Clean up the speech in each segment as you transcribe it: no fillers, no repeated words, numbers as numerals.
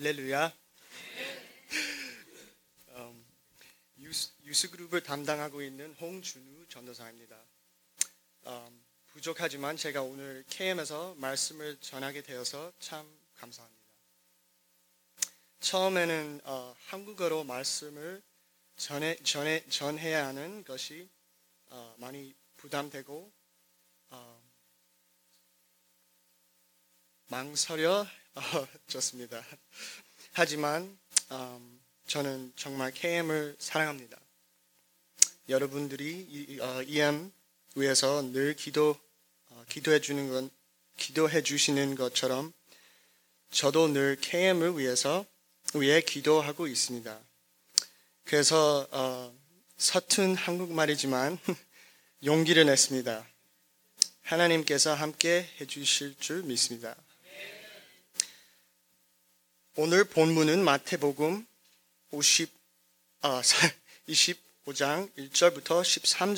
할렐루야. 유스그룹을 담당하고 있는 홍준우 전도사입니다. 부족하지만 제가 오늘 KM에서 말씀을 전하게 되어서 참 감사합니다. 처음에는 한국어로 말씀을 전해야 하는 것이 많이 부담되고 망설여졌습니다. 하지만 저는 정말 KM을 사랑합니다. 여러분들이 EM 위해서 늘 기도해 주시는 것처럼 저도 늘 KM을 위해 기도하고 있습니다. 그래서 서툰 한국말이지만 용기를 냈습니다. 하나님께서 함께 해주실 줄 믿습니다. 오늘 본문은 마태복음 25장 1절부터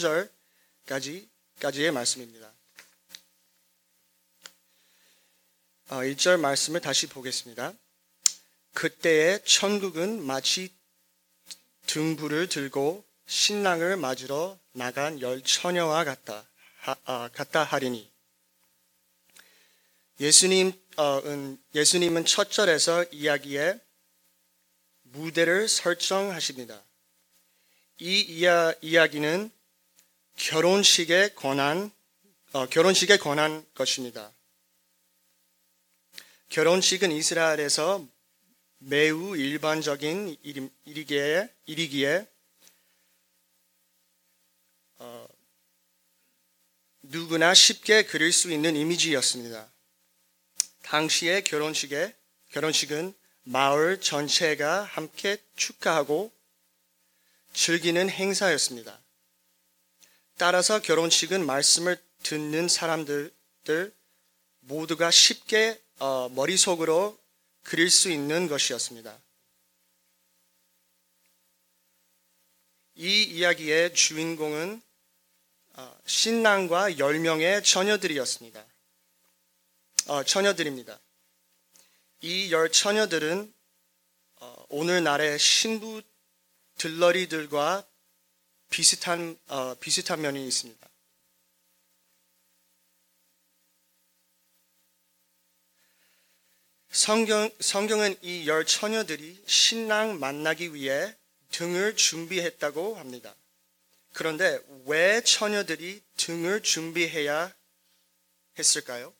13절까지의 말씀입니다. 1절 말씀을 다시 보겠습니다. 그때에 천국은 마치 등불을 들고 신랑을 맞으러 나간 10처녀와 같다 하리니. 예수님은 첫 절에서 이야기에 무대를 설정하십니다. 이 이야기는 결혼식에 관한 것입니다. 결혼식은 이스라엘에서 매우 일반적인 일이기에 누구나 쉽게 그릴 수 있는 이미지였습니다. 당시의 결혼식은 마을 전체가 함께 축하하고 즐기는 행사였습니다. 따라서 결혼식은 말씀을 듣는 사람들 모두가 쉽게 머릿속으로 그릴 수 있는 것이었습니다. 이 이야기의 주인공은 신랑과 10명의 처녀들입니다. 이 10처녀들은 오늘날의 신부 들러리들과 비슷한 면이 있습니다. 성경은 이 10처녀들이 신랑 만나기 위해 등을 준비했다고 합니다. 그런데 왜 처녀들이 등을 준비해야 했을까요?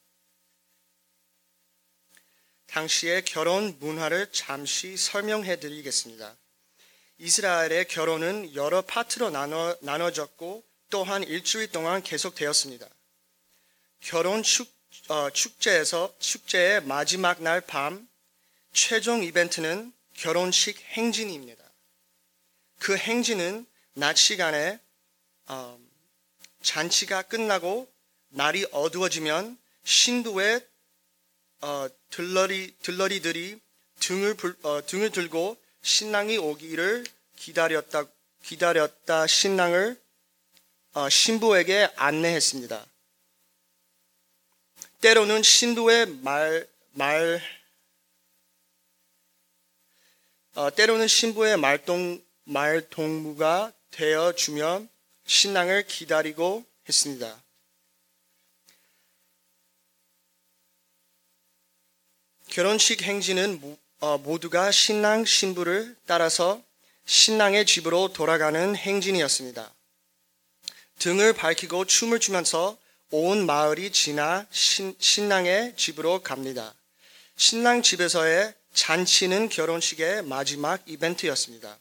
당시의 결혼 문화를 잠시 설명해 드리겠습니다. 이스라엘의 결혼은 여러 파트로 나눠졌고 또한 일주일 동안 계속되었습니다. 결혼 축제의 마지막 날 밤 최종 이벤트는 결혼식 행진입니다. 그 행진은 낮 시간에 잔치가 끝나고 날이 어두워지면 신부의 들러리들이 등을 들고 신랑이 오기를 기다렸다 신랑을 신부에게 안내했습니다. 때로는 신부의 말동무가 되어주며 신랑을 기다리고 했습니다. 결혼식 행진은 모두가 신랑 신부를 따라서 신랑의 집으로 돌아가는 행진이었습니다. 등을 밝히고 춤을 추면서 온 마을이 지나 신랑의 집으로 갑니다. 신랑 집에서의 잔치는 결혼식의 마지막 이벤트였습니다.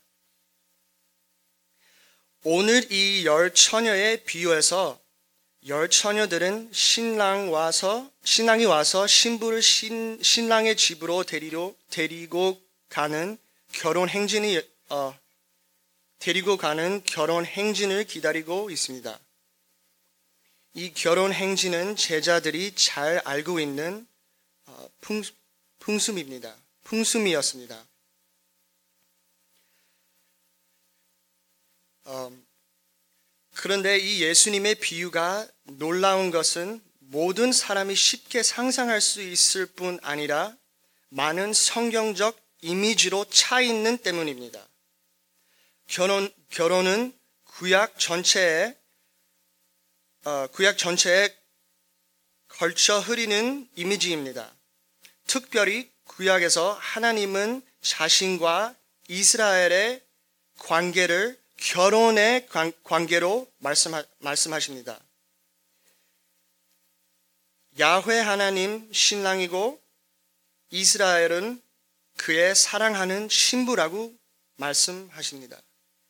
오늘 이 10처녀에 비유해서 10처녀들은 신랑이 와서 신부를 신랑의 집으로 데리고 가는 결혼 행진을 기다리고 있습니다. 이 결혼 행진은 제자들이 잘 알고 있는 풍습이었습니다. 그런데 이 예수님의 비유가 놀라운 것은 모든 사람이 쉽게 상상할 수 있을 뿐 아니라 많은 성경적 이미지로 차 있는 때문입니다. 결혼은 구약 전체에 걸쳐 흐리는 이미지입니다. 특별히 구약에서 하나님은 자신과 이스라엘의 관계를 결혼의 관계로 말씀하십니다. 야훼 하나님 신랑이고 이스라엘은 그의 사랑하는 신부라고 말씀하십니다.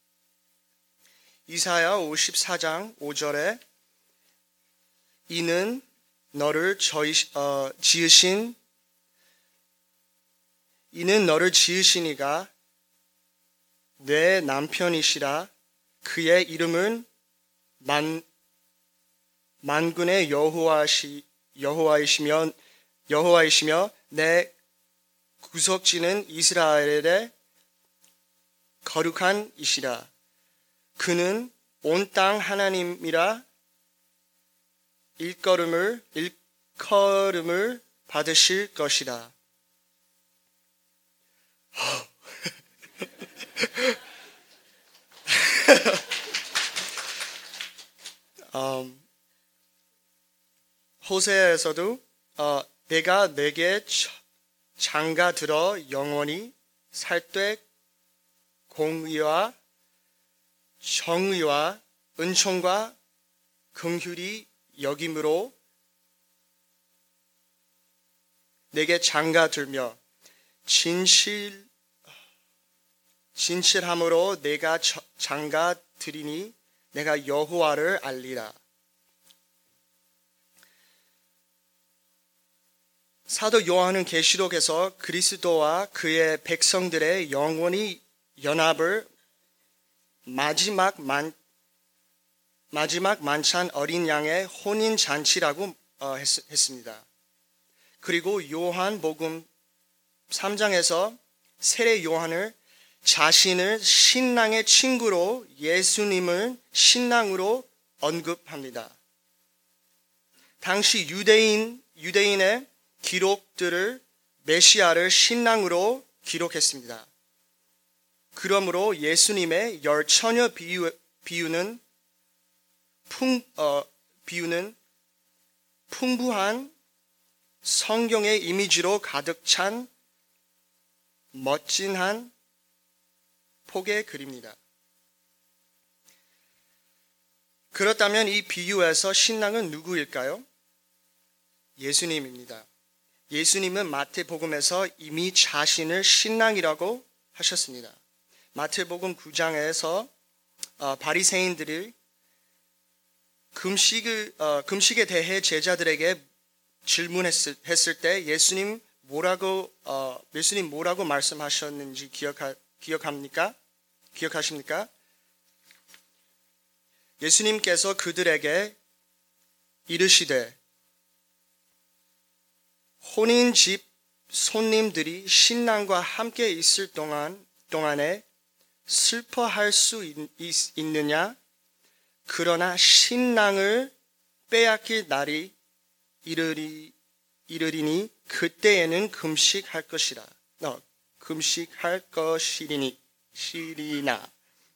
이사야 54장 5절에 이는 너를 지으시니가 내 남편이시라. 그의 이름은 만군의 여호와이시며 내 구속지는 이스라엘의 거룩한 이시라. 그는 온 땅 하나님이라. 일컬음을 받으실 것이라. 호세아에서도 내가 내게 장가 들어 영원히 살되 공의와 정의와 은총과 긍휼이 여김으로 내게 장가 들며 진실함으로 내가 장가 드리니 내가 여호와를 알리라. 사도 요한은 계시록에서 그리스도와 그의 백성들의 영원히 연합을 마지막 만찬 어린 양의 혼인 잔치라고 했습니다. 그리고 요한복음 3장에서 세례 요한을 자신을 신랑의 친구로 예수님을 신랑으로 언급합니다. 당시 유대인의 기록들을 메시아를 신랑으로 기록했습니다. 그러므로 예수님의 열처녀 비유는 풍부한 성경의 이미지로 가득 찬 멋진한 폭의 글입니다. 그렇다면 이 비유에서 신랑은 누구일까요? 예수님입니다. 예수님은 마태복음에서 이미 자신을 신랑이라고 하셨습니다. 마태복음 9장에서 바리새인들이 금식에 대해 제자들에게 질문했을 때 예수님 뭐라고 말씀하셨는지 기억하십니까? 예수님께서 그들에게 이르시되 혼인집 손님들이 신랑과 함께 있을 동안에 슬퍼할 수 있느냐? 그러나 신랑을 빼앗길 날이 이르리니 그때에는 금식할 것이리나.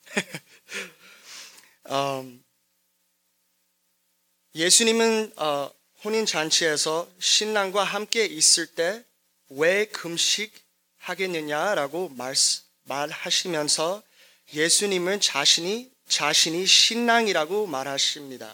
예수님은 혼인잔치에서 신랑과 함께 있을 때 왜 금식하겠느냐라고 말하시면서 예수님은 자신이 신랑이라고 말하십니다.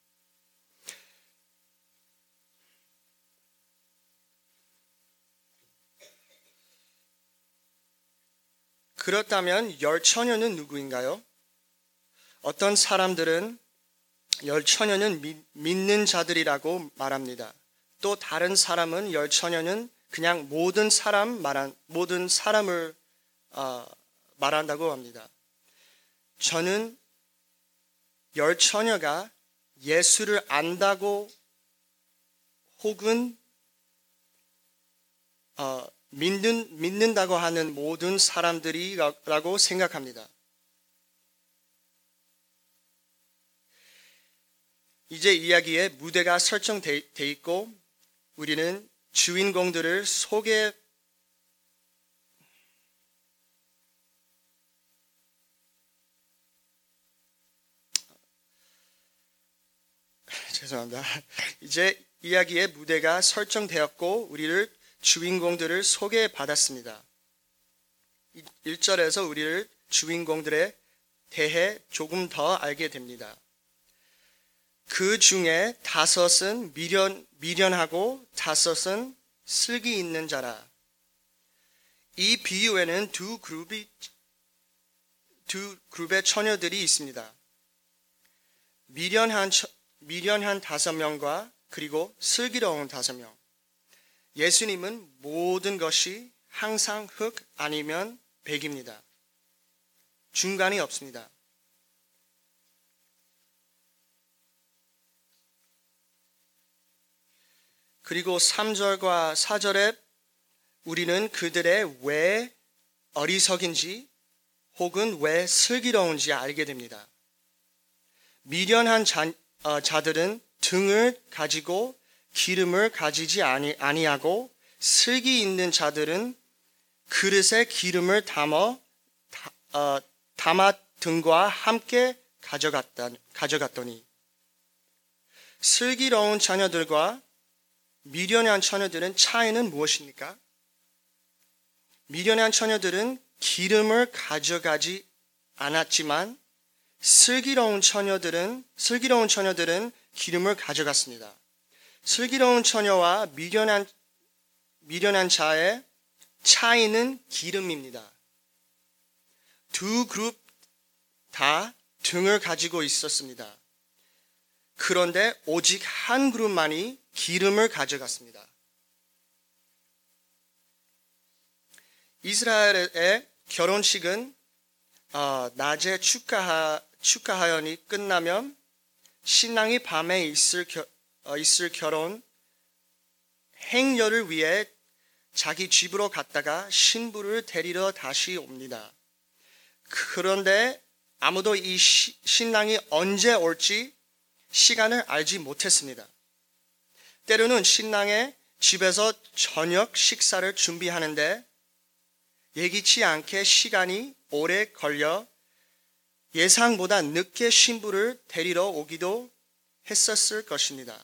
그렇다면 열처녀는 누구인가요? 어떤 사람들은 열처녀는 믿는 자들이라고 말합니다. 또 다른 사람은 열처녀는 그냥 모든 사람을 말한다고 합니다. 저는 열처녀가 예수를 안다고 혹은 믿는다고 하는 모든 사람들이라고 생각합니다. 이제 이야기에 무대가 설정돼 있고 우리는 주인공들을 죄송합니다. 이제 이야기의 무대가 설정되었고 우리를 주인공들을 소개받았습니다. 1절에서 우리를 주인공들에 대해 조금 더 알게 됩니다. 그 중에 5은 미련하고 5은 슬기 있는 자라. 이 비유에는 두 그룹의 처녀들이 있습니다. 미련한 5명과 그리고 슬기로운 5명. 예수님은 모든 것이 항상 흑 아니면 백입니다. 중간이 없습니다. 그리고 3절과 4절에 우리는 그들의 왜 어리석인지 혹은 왜 슬기로운지 알게 됩니다. 미련한 자들은 등을 가지고 기름을 가지지 아니하고 슬기 있는 자들은 그릇에 기름을 담아 등과 함께 가져갔더니 슬기로운 자녀들과 미련한 처녀들은 차이는 무엇입니까? 미련한 처녀들은 기름을 가져가지 않았지만 슬기로운 처녀들은 기름을 가져갔습니다. 슬기로운 처녀와 미련한 자의 차이는 기름입니다. 두 그룹 다 등을 가지고 있었습니다. 그런데 오직 한 그룹만이 기름을 가져갔습니다. 이스라엘의 결혼식은 낮에 축하하연이 끝나면 신랑이 밤에 있을 결혼 행렬을 위해 자기 집으로 갔다가 신부를 데리러 다시 옵니다. 그런데 아무도 이 신랑이 언제 올지 시간을 알지 못했습니다. 때로는 신랑의 집에서 저녁 식사를 준비하는데 예기치 않게 시간이 오래 걸려 예상보다 늦게 신부를 데리러 오기도 했었을 것입니다.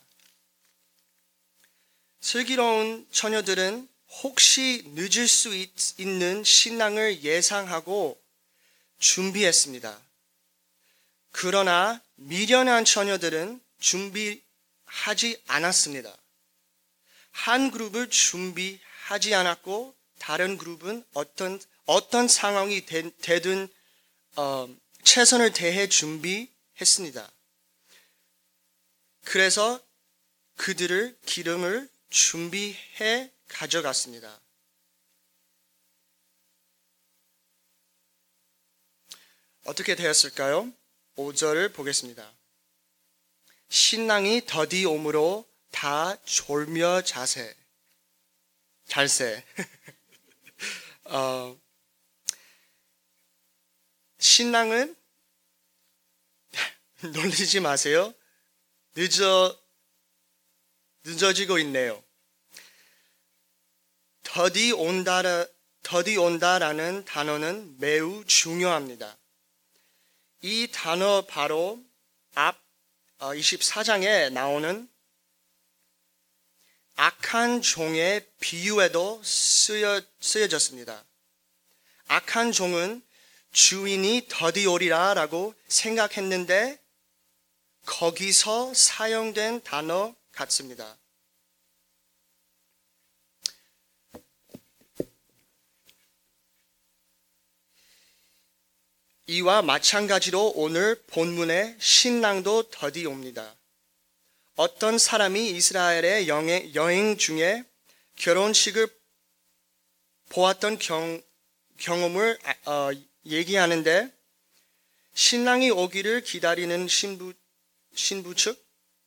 슬기로운 처녀들은 혹시 늦을 수 있는 신랑을 예상하고 준비했습니다. 그러나 미련한 처녀들은 준비하지 않았습니다. 한 그룹을 준비하지 않았고 다른 그룹은 어떤 상황이 되든 최선을 다해 준비했습니다. 그래서 그들을 기름을 준비해 가져갔습니다. 어떻게 되었을까요? 5절을 보겠습니다. 신랑이 더디 오므로 다 졸며 잘세. 신랑은 놀리지 마세요. 늦어지고 있네요. 더디 온다라는 단어는 매우 중요합니다. 이 단어 바로 앞 24장에 나오는 악한 종의 비유에도 쓰여졌습니다. 악한 종은 주인이 더디 오리라 라고 생각했는데 거기서 사용된 단어 같습니다. 이와 마찬가지로 오늘 본문의 신랑도 더디 옵니다. 어떤 사람이 이스라엘의 여행 중에 결혼식을 보았던 경험을 얘기하는데 신랑이 오기를 기다리는 신부 측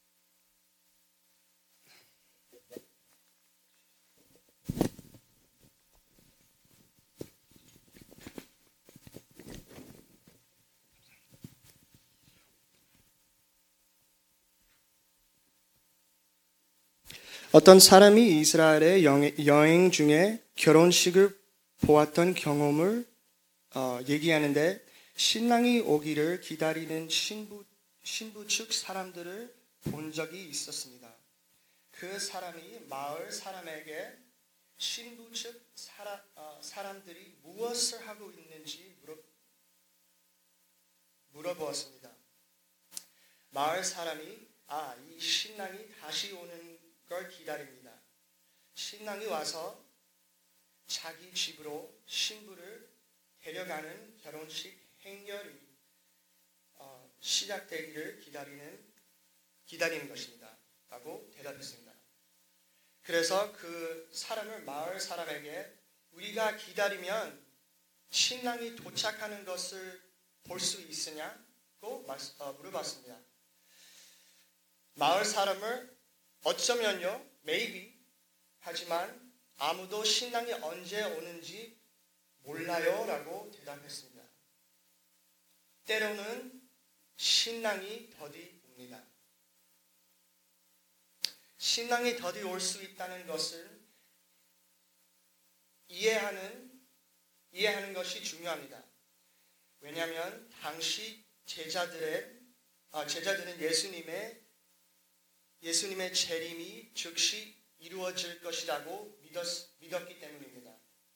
어떤 사람이 이스라엘의 여행 중에 결혼식을 보았던 경험을 얘기하는데 신랑이 오기를 기다리는 신부 측 사람들을 본 적이 있었습니다. 그 사람이 마을 사람에게 신부 즉 사람들이 무엇을 하고 있는지 물어보았습니다. 마을 사람이 이 신랑이 다시 오는 걸 기다립니다. 신랑이 와서 자기 집으로 신부를 데려가는 결혼식 행렬이 시작되기를 기다리는 것입니다. 라고 대답했습니다. 그래서 그 사람을 마을 사람에게 우리가 기다리면 신랑이 도착하는 것을 볼 수 있으냐고 물어봤습니다. 마을 사람을 어쩌면요, maybe 하지만 아무도 신랑이 언제 오는지 몰라요 라고 대답했습니다. 때로는 신랑이 더디 옵니다. 신랑이 더디 올 수 있다는 것을 이해하는 것이 중요합니다. 왜냐하면 당시 제자들은 예수님의 재림이 즉시 이루어질 것이라고 믿었기 때문입니다.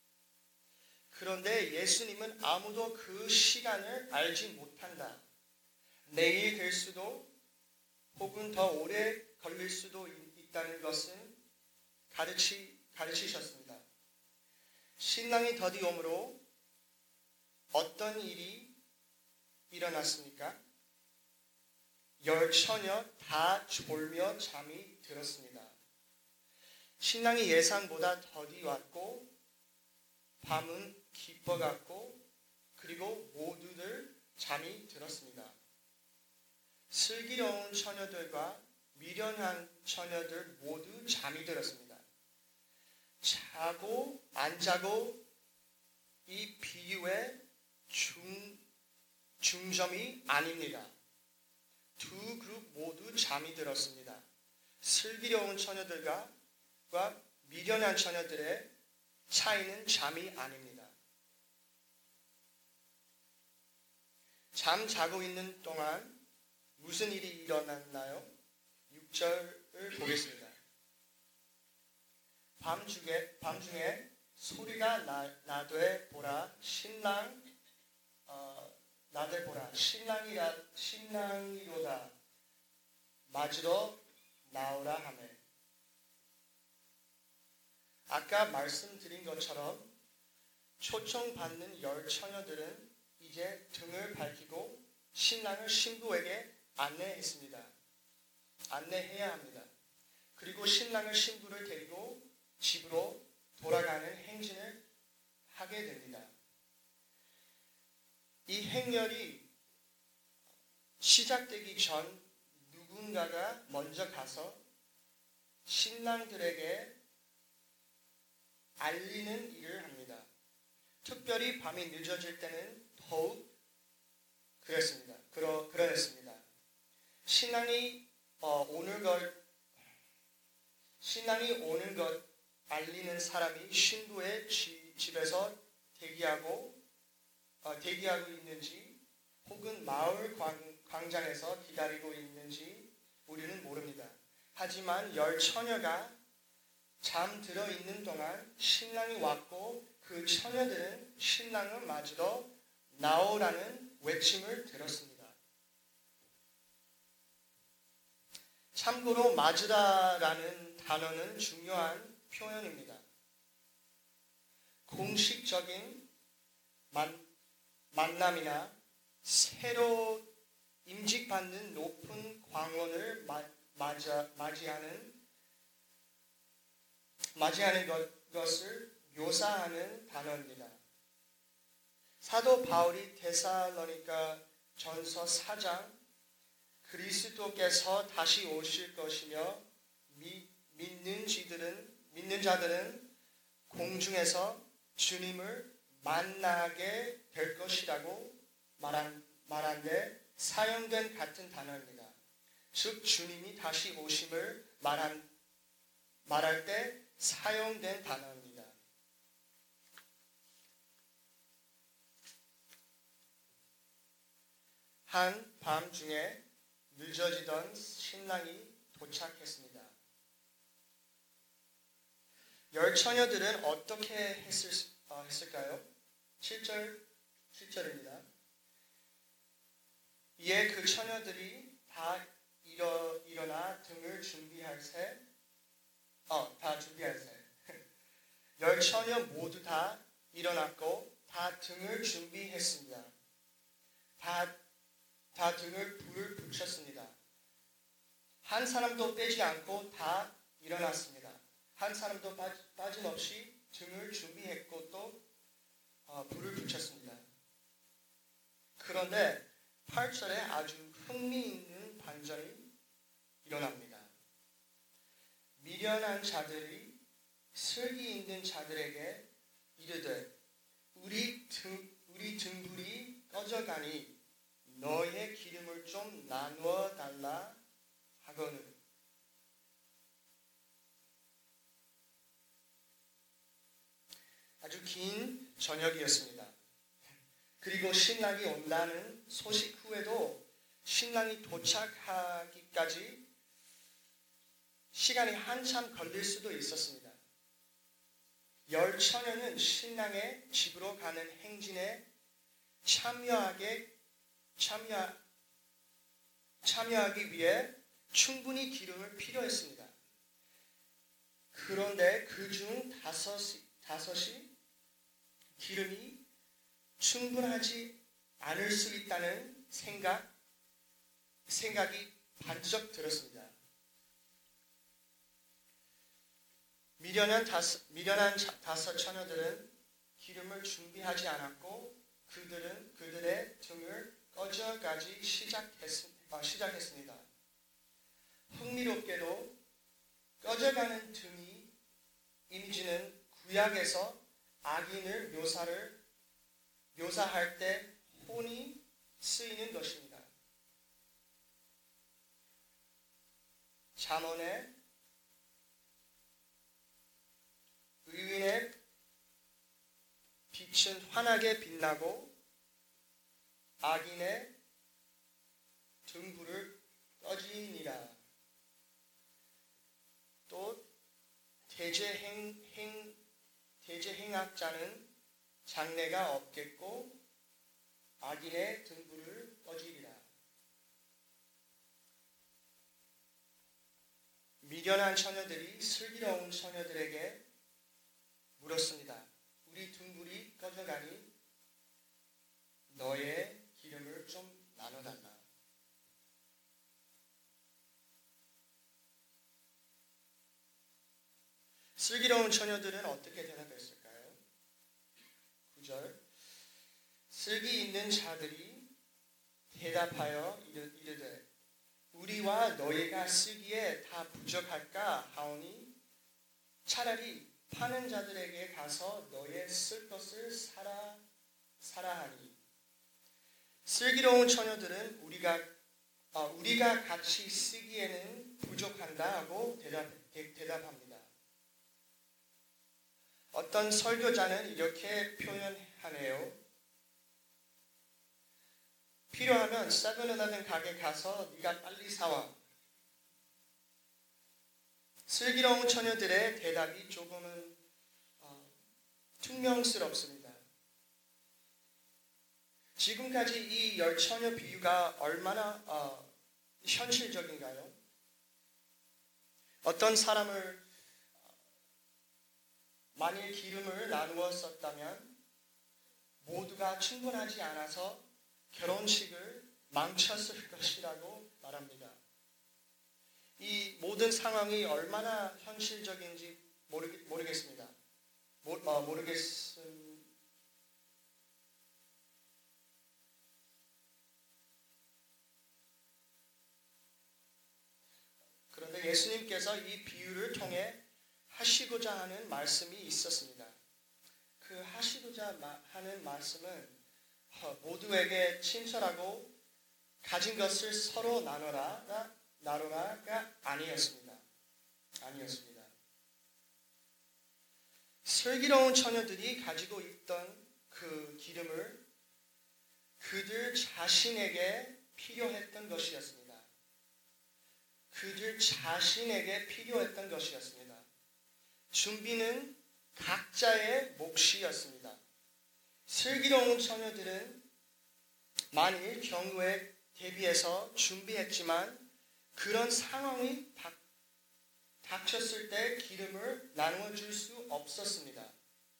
그런데 예수님은 아무도 그 시간을 알지 못한다. 내일 될 수도 혹은 더 오래 걸릴 수도 있다는 것은 가르치셨습니다. 신랑이 더디 오므로 어떤 일이 일어났습니까? 열 처녀 다 졸며 잠이 들었습니다. 신랑이 예상보다 더디 왔고 밤은 깊어갔고 그리고 모두들 잠이 들었습니다. 슬기로운 처녀들과 미련한 처녀들 모두 잠이 들었습니다. 자고 안 자고 이 비유의 중점이 아닙니다. 두 그룹 모두 잠이 들었습니다. 슬기로운 처녀들과 미련한 처녀들의 차이는 잠이 아닙니다. 잠 자고 있는 동안 무슨 일이 일어났나요? 6절을 보겠습니다. 밤중에 소리가 나되 보라 신랑이로다 맞으러 나오라 하매. 아까 말씀드린 것처럼 초청받는 열 처녀들은 이제 등을 밝히고 신랑을 신부에게 안내해야 합니다. 그리고 신랑을 신부를 데리고 집으로 돌아가는 행진을 하게 됩니다. 이 행렬이 시작되기 전 누군가가 먼저 가서 신랑들에게 알리는 일을 합니다. 특별히 밤이 늦어질 때는 더욱 그랬습니다. 신랑이 오는 것 알리는 사람이 신부의 집에서 대기하고 있는지 혹은 마을 광장에서 기다리고 있는지 우리는 모릅니다. 하지만 열 처녀가 잠들어 있는 동안 신랑이 왔고 그 처녀들은 신랑을 맞으러 나오라는 외침을 들었습니다. 참고로 맞으다라는 단어는 중요한 표현입니다. 공식적인 만남이나 새로 임직받는 높은 광원을 맞이하는 것을 묘사하는 단어입니다. 사도 바울이 데살로니가 전서 4장 그리스도께서 다시 오실 것이며 믿는 자들은 공중에서 주님을 만나게 될 것이라고 말한데 사용된 같은 단어입니다. 즉 주님이 다시 오심을 말할 때 사용된 단어입니다. 한 밤 중에 늦어지던 신랑이 도착했습니다. 열 처녀들은 어떻게 했을까요? 7절입니다. 이에 그 처녀들이 다 일어나 등을 준비할세. 열 처녀 모두 다 일어났고 다 등을 준비했습니다. 다 등을 불을 붙였습니다. 한 사람도 빼지 않고 다 일어났습니다. 한 사람도 빠짐없이 등을 준비했고 또 불을 붙였습니다. 그런데 8절에 아주 흥미있는 반전이 일어납니다. 미련한 자들이 슬기 있는 자들에게 이르되 우리 등불이 꺼져가니 너의 기름을 좀 나누어 달라 하거늘. 아주 긴 저녁이었습니다. 그리고 신랑이 온다는 소식 후에도 신랑이 도착하기까지 시간이 한참 걸릴 수도 있었습니다. 열 처녀는 신랑의 집으로 가는 행진에 참여하기 위해 충분히 기름을 필요했습니다. 그런데 그중 다섯이 기름이 충분하지 않을 수 있다는 생각이 반짝 들었습니다. 미련한 다섯 처녀들은 기름을 준비하지 않았고 그들의 등을 꺼져가기 시작했습니다. 흥미롭게도 꺼져가는 등이 이미지는 구약에서 악인을 묘사할 때 혼이 쓰이는 것입니다. 잠언에 의인의 빛은 환하게 빛나고 악인의 등불을 꺼지니라. 또 대제행악자는 장래가 없겠고 악인의 등불을 꺼지리라. 미련한 처녀들이 슬기로운 처녀들에게 물었습니다. 우리 등불이 꺼져가니 너의 기름을 좀 나눠달라. 슬기로운 처녀들은 어떻게 대답했을까요? 9절 슬기 있는 자들이 대답하여 이르되 우리와 너희가 쓰기에 다 부족할까 하오니 차라리 파는 자들에게 가서 너의 쓸 것을 사라 하니. 슬기로운 처녀들은 우리가 같이 쓰기에는 부족한다 하고 대답합니다. 어떤 설교자는 이렇게 표현하네요. 필요하면 세븐일레븐 가게 가서 네가 빨리 사와. 슬기로운 처녀들의 대답이 조금은 퉁명스럽습니다. 지금까지 이 열 처녀 비유가 얼마나 현실적인가요? 어떤 사람을 만일 기름을 나누어 썼다면 모두가 충분하지 않아서 결혼식을 망쳤을 것이라고 말합니다. 이 모든 상황이 얼마나 현실적인지 모르겠습니다. 그런데 예수님께서 이 비유를 통해 하시고자 하는 말씀이 있었습니다. 그 하시고자 하는 말씀은 모두에게 친절하고 가진 것을 서로 나누라가 아니었습니다. 슬기로운 처녀들이 가지고 있던 그 기름을 그들 자신에게 필요했던 것이었습니다. 그들 자신에게 필요했던 것이었습니다. 준비는 각자의 몫이었습니다. 슬기로운 처녀들은 만일 경우에 대비해서 준비했지만 그런 상황이 닥쳤을 때 기름을 나누어 줄 수 없었습니다.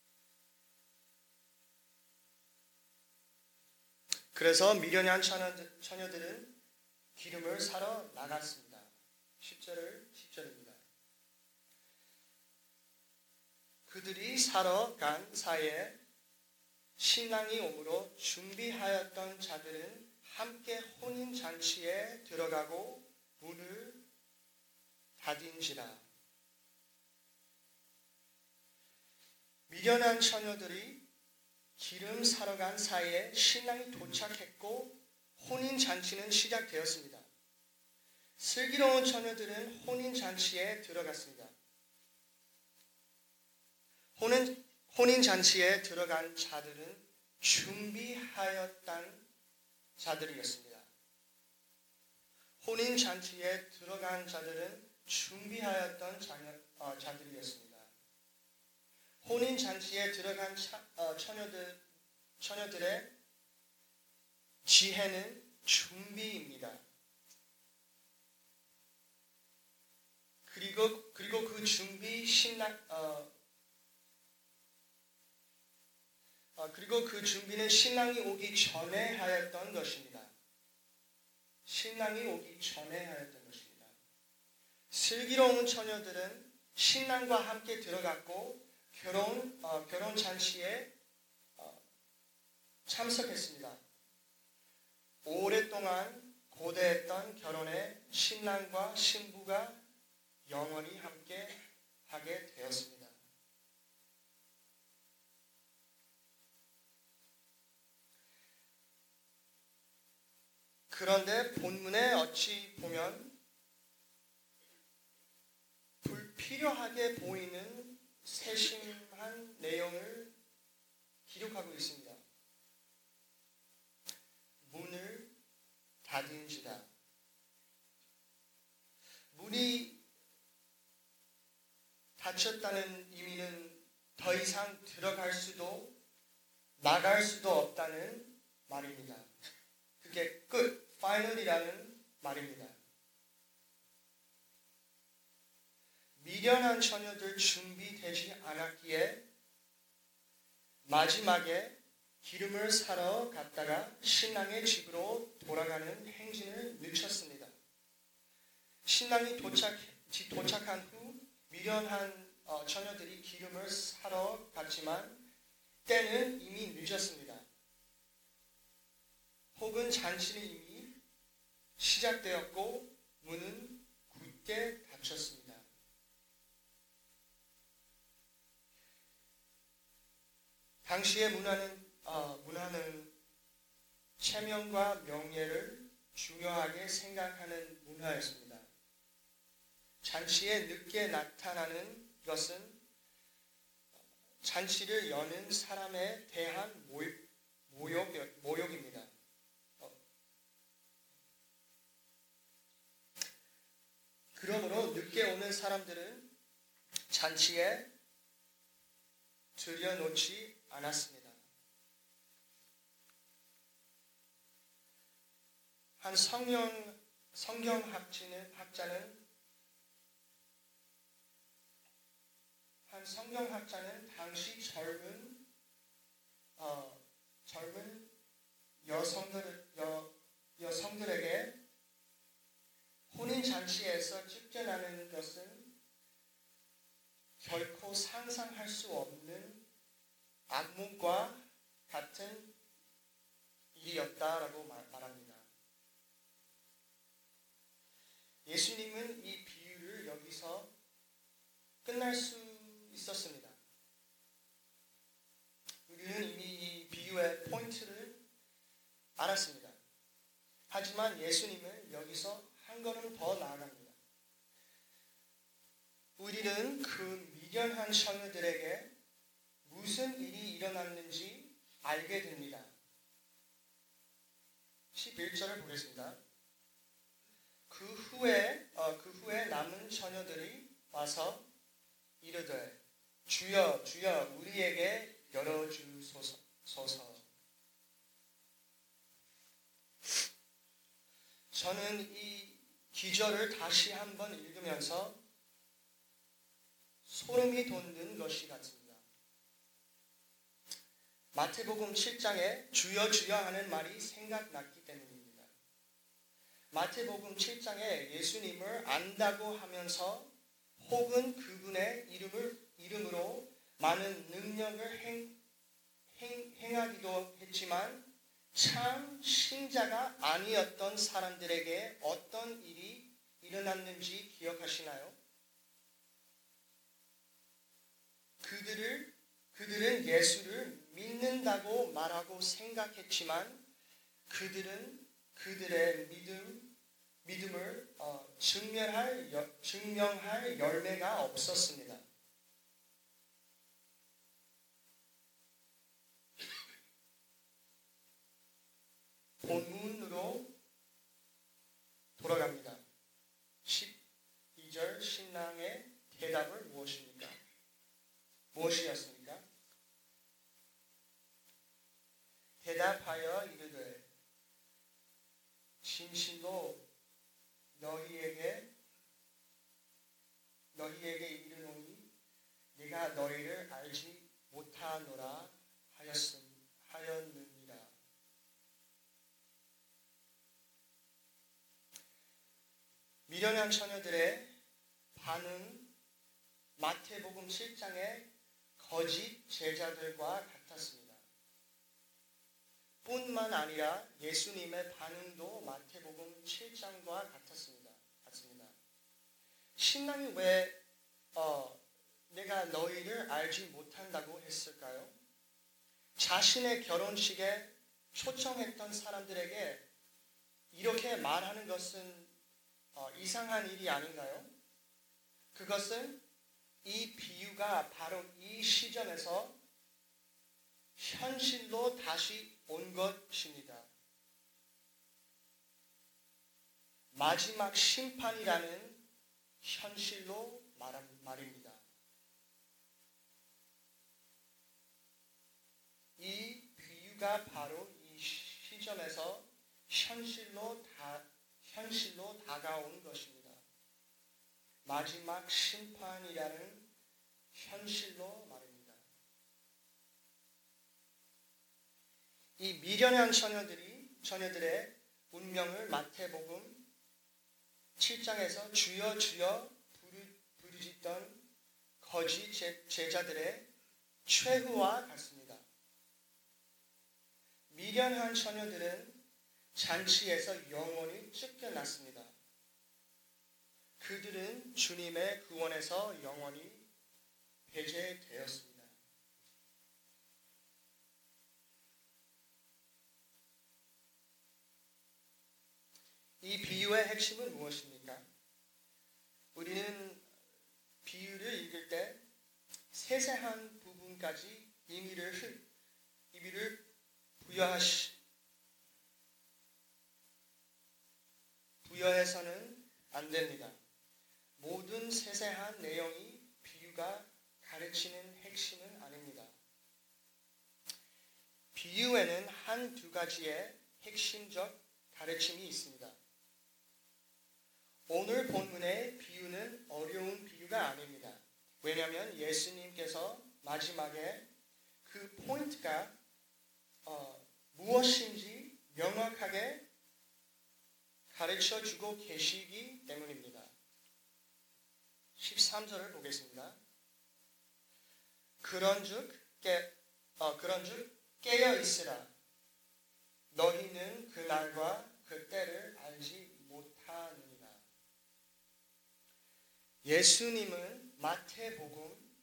그래서 미련한 처녀들은 기름을 사러 나갔습니다. 10절입니다. 그들이 사러 간 사이에 신랑이 오므로 준비하였던 자들은 함께 혼인잔치에 들어가고 문을 닫은지라. 미련한 처녀들이 기름 사러 간 사이에 신랑이 도착했고 혼인잔치는 시작되었습니다. 슬기로운 처녀들은 혼인잔치에 들어갔습니다. 혼인잔치에 들어간 자들은 준비하였던 자들이었습니다. 혼인잔치에 들어간 자들은 준비하였던 자들이었습니다. 혼인잔치에 들어간 처녀들의 지혜는 준비입니다. 그리고 그 준비 그리고 그 준비는 신랑이 오기 전에 하였던 것입니다. 신랑이 오기 전에 하였던 것입니다. 슬기로운 처녀들은 신랑과 함께 들어갔고 결혼 잔치에 참석했습니다. 오랫동안 고대했던 결혼에 신랑과 신부가 영원히 함께 하게 되었습니다. 그런데 본문에 어찌 보면 불필요하게 보이는 세심한 내용을 기록하고 있습니다. 문을 닫은지라. 문이 닫혔다는 의미는 더 이상 들어갈 수도 나갈 수도 없다는 말입니다. 그게 끝, final이라는 말입니다. 미련한 처녀들 준비되지 않았기에 마지막에 기름을 사러 갔다가 신랑의 집으로 돌아가는 행진을 늦췄습니다. 신랑이 도착한 후 미련한 처녀들이 기름을 사러 갔지만 때는 이미 늦었습니다. 혹은 잔치는 이미 시작되었고 문은 굳게 닫혔습니다. 당시의 문화는 체면과 명예를 중요하게 생각하는 문화였습니다. 잔치에 늦게 나타나는 것은 잔치를 여는 사람에 대한 모욕입니다. 그러므로 늦게 오는 사람들은 잔치에 들여놓지 않았습니다. 한 성경학자는 당시 젊은 여성들에게 혼인잔치에서 쫓겨나는 것은 결코 상상할 수 없는 악몽과 같은 일이었다라고 말합니다. 예수님은 이 비유를 여기서 끝날 수 있었습니다. 우리는 이미 이 비유의 포인트를 알았습니다. 하지만 예수님은 여기서 한 걸음 더 나아갑니다. 우리는 그 미련한 처녀들에게 무슨 일이 일어났는지 알게 됩니다. 11절을 보겠습니다. 그 후에 남은 처녀들이 와서 이르되 주여 주여 우리에게 열어주소서. 저는 이 기절을 다시 한번 읽으면서 소름이 돋는 것이 같습니다. 마태복음 7장에 주여 주여 하는 말이 생각났기 때문입니다. 마태복음 7장에 예수님을 안다고 하면서 혹은 그분의 이름으로 많은 능력을 행하기도 했지만 참 신자가 아니었던 사람들에게 어떤 일이 일어났는지 기억하시나요? 그들은 예수를 믿는다고 말하고 생각했지만 그들은 그들의 믿음을 증명할 열매가 없었습니다. 본문으로 돌아갑니다. 12절 신랑의 대답을 무엇이었습니까? 대답하여 이르되 진실로 너희에게 이르노니 내가 너희를 알지 못하노라 하였느니라. 미련한 처녀들의 반응 마태복음 7장의 거짓 제자들과 같았습니다. 뿐만 아니라 예수님의 반응도 마태복음 7장과 같습니다. 신랑이 왜 내가 너희를 알지 못한다고 했을까요? 자신의 결혼식에 초청했던 사람들에게 이렇게 말하는 것은 이상한 일이 아닌가요? 그것은 이 비유가 바로 이 시점에서 현실로 다시 온 것입니다. 마지막 심판이라는 현실로 말입니다. 이 비유가 바로 이 시점에서 현실로 다가온 것입니다. 마지막 심판이라는 현실로 말입니다. 이 미련한 처녀들의 운명을 마태복음 7장에서 주여 주여 부르짖던 거짓 제자들의 최후와 같습니다. 미련한 처녀들은 잔치에서 영원히 쫓겨났습니다. 그들은 주님의 구원에서 영원히 배제되었습니다. 이 비유의 핵심은 무엇입니까? 우리는 비유를 읽을 때 세세한 부분까지 의미를 부여해서는 안 됩니다. 모든 세세한 내용이 비유가 가르치는 핵심은 아닙니다. 비유에는 한두 가지의 핵심적 가르침이 있습니다. 오늘 본문의 비유는 어려운 비유가 아닙니다. 왜냐하면 예수님께서 마지막에 그 포인트가 무엇인지 명확하게 가르쳐주고 계시기 때문입니다. 13절을 보겠습니다. 그런즉 깨어 있으라. 너희는 그 날과 그 때를 알지 못하느니라. 예수님은 마태복음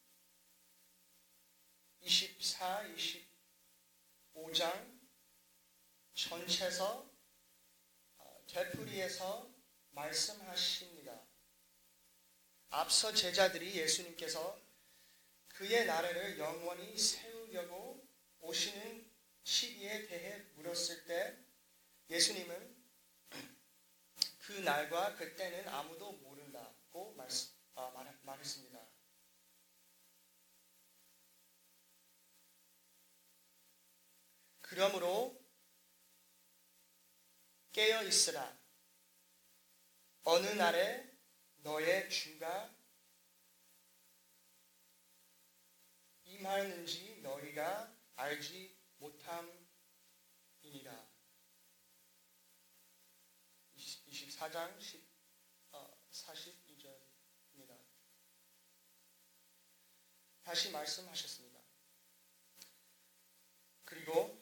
24, 25장 전체에서 되풀이해서 말씀하십니다. 앞서 제자들이 예수님께서 그의 나라를 영원히 세우려고 오시는 시기에 대해 물었을 때 예수님은 그 날과 그때는 아무도 모른다고 말했습니다. 그러므로 깨어 있으라. 어느 날에 너의 주가 임하는지 너희가 알지 못함이니라. 24장 42절입니다. 다시 말씀하셨습니다. 그리고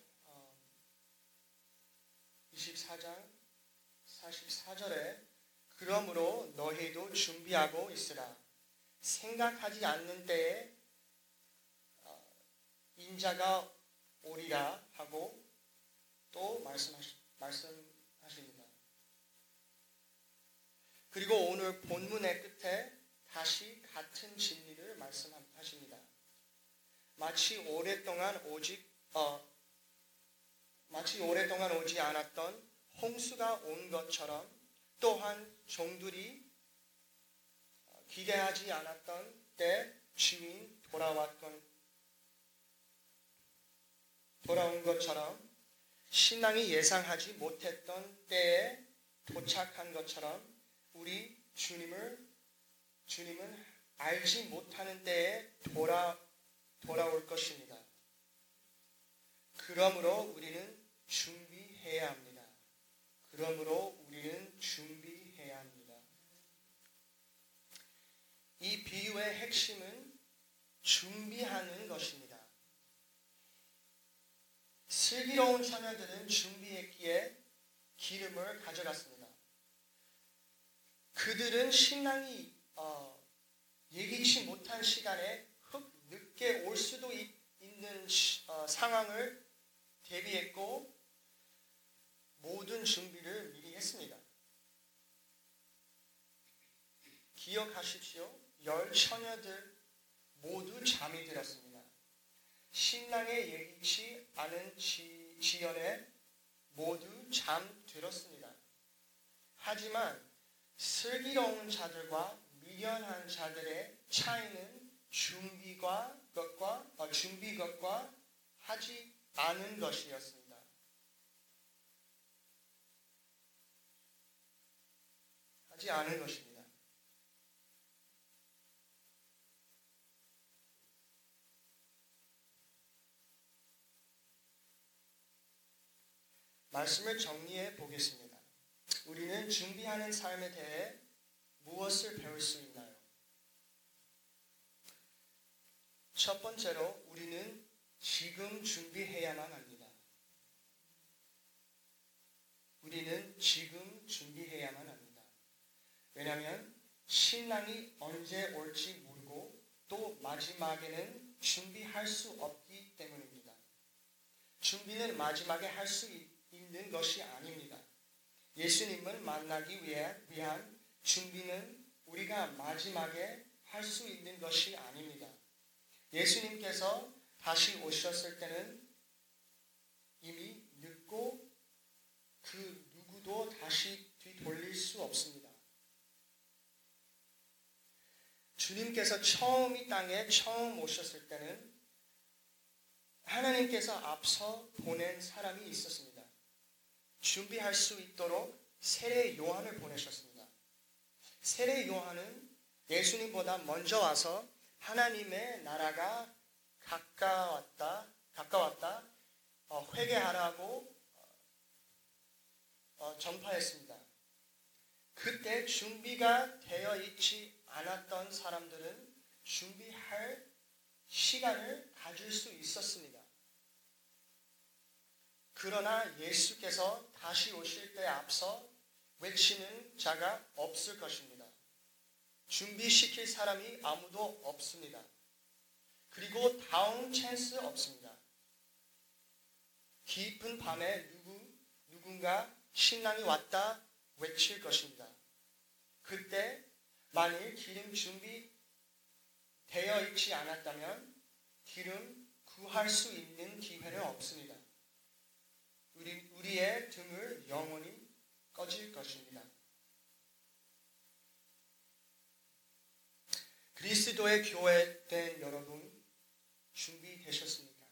24장 44절에 그러므로 너희도 준비하고 있으라. 생각하지 않는 때에 인자가 오리라 하고 또 말씀하십니다. 그리고 오늘 본문의 끝에 다시 같은 진리를 말씀하십니다. 마치 오랫동안 오지 않았던 홍수가 온 것처럼 또한 종들이 기대하지 않았던 때 주인 돌아온 것처럼 신랑이 예상하지 못했던 때에 도착한 것처럼 우리 주님은 알지 못하는 때에 돌아올 것입니다. 그러므로 우리는 준비해야 합니다. 이 비유의 핵심은 준비하는 것입니다. 슬기로운 처녀들은 준비했기에 기름을 가져갔습니다. 그들은 신랑이 예기치 못한 시간에 늦게 올 수도 있는 상황을 대비했고 모든 준비를 미리 했습니다. 기억하십시오. 10 처녀들 모두 잠이 들었습니다. 신랑의 예기치 않은 지연에 모두 잠들었습니다. 하지만 슬기로운 자들과 미련한 자들의 차이는 준비 것과 하지 않은 것이었습니다. 하지 않은 것입니다. 말씀을 정리해 보겠습니다. 우리는 준비하는 삶에 대해 무엇을 배울 수 있나요? 첫 번째로 우리는 지금 준비해야만 합니다. 우리는 지금 준비해야만 합니다. 왜냐하면 신랑이 언제 올지 모르고 또 마지막에는 준비할 수 없기 때문입니다. 준비는 마지막에 할 수 있는 것이 아닙니다. 예수님을 만나기 위한 준비는 우리가 마지막에 할 수 있는 것이 아닙니다. 예수님께서 다시 오셨을 때는 이미 늦고 그 누구도 다시 뒤돌릴 수 없습니다. 주님께서 이 땅에 처음 오셨을 때는 하나님께서 앞서 보낸 사람이 있었습니다. 준비할 수 있도록 세례 요한을 보내셨습니다. 세례 요한은 예수님보다 먼저 와서 하나님의 나라가 가까웠다 회개하라고 전파했습니다. 그때 준비가 되어 있지 않았던 사람들은 준비할 시간을 가질 수 있었습니다. 그러나 예수께서 다시 오실 때 앞서 외치는 자가 없을 것입니다. 준비시킬 사람이 아무도 없습니다. 그리고 다음 찬스 없습니다. 깊은 밤에 누군가 신랑이 왔다 외칠 것입니다. 그때 만일 기름 준비 되어 있지 않았다면 기름 구할 수 있는 기회는 없습니다. 우리의 등을 영원히 꺼질 것입니다. 그리스도의 교회 된 여러분 준비되셨습니까?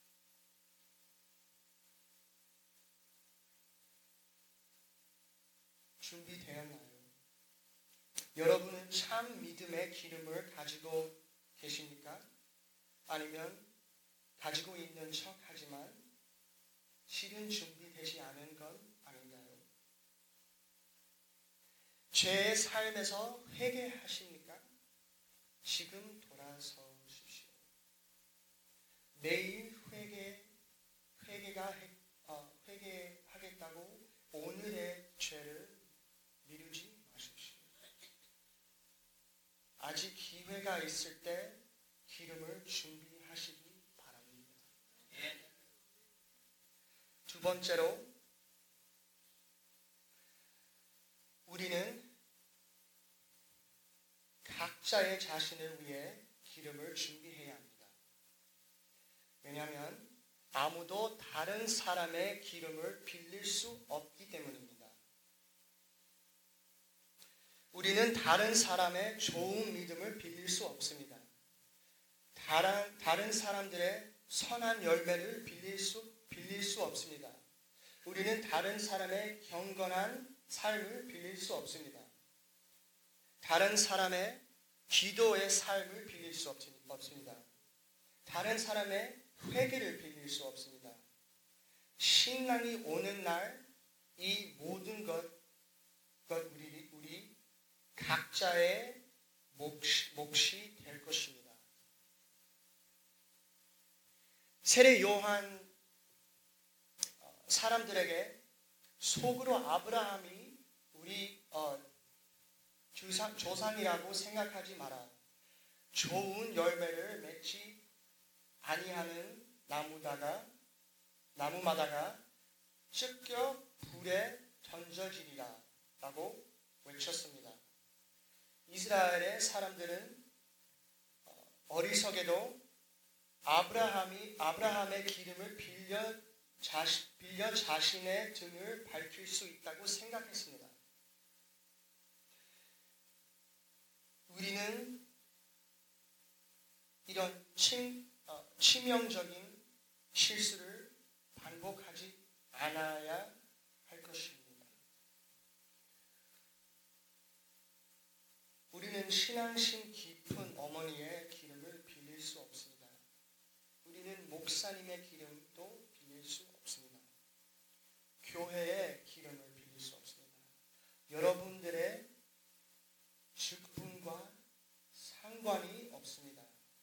준비되었나요? 여러분은 참 믿음의 기름을 가지고 계십니까? 아니면 가지고 있는 척 하지만 실은 준비되지 않은 건 아닌가요? 죄의 삶에서 회개하십니까? 지금 돌아서십시오. 내일 회개하겠다고 오늘의 죄를 미루지 마십시오. 아직 기회가 있을 때 기름을 준비하시기 바랍니다. 두 번째로, 우리는 각자의 자신을 위해 기름을 준비해야 합니다. 왜냐하면 아무도 다른 사람의 기름을 빌릴 수 없기 때문입니다. 우리는 다른 사람의 좋은 믿음을 빌릴 수 없습니다. 다른 사람들의 선한 열매를 빌릴 수 없습니다. 우리는 다른 사람의 경건한 삶을 빌릴 수 없습니다. 다른 사람의 기도의 삶을 빌릴 수 없습니다. 다른 사람의 회개를 빌릴 수 없습니다. 신랑이 오는 날 이 모든 것 우리 각자의 몫이 될 것입니다. 세례 요한 사람들에게 속으로 아브라함이 우리 조상이라고 생각하지 마라. 좋은 열매를 맺지 아니하는 나무마다가 찢겨 불에 던져지리라 라고 외쳤습니다. 이스라엘의 사람들은 어리석게도 아브라함의 기름을 빌려 자신의 등을 밝힐 수 있다고 생각했습니다. 우리는 이런 치명적인 실수를 반복하지 않아야 할 것입니다. 우리는 신앙심 깊은 어머니의 기름을 빌릴 수 없습니다. 우리는 목사님의 기름도 빌릴 수 없습니다. 교회의 기름을 빌릴 수 없습니다. 여러분들의 직분과 상관이 없습니다.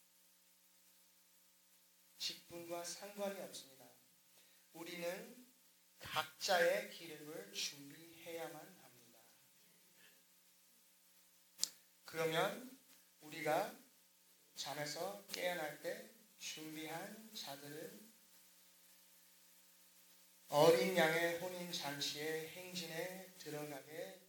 직분과 상관이 없습니다. 우리는 각자의 기름을 준비해야만 합니다. 그러면 우리가 잠에서 깨어날 때 준비한 자들은 어린 양의 혼인 잔치의 행진에 들어가게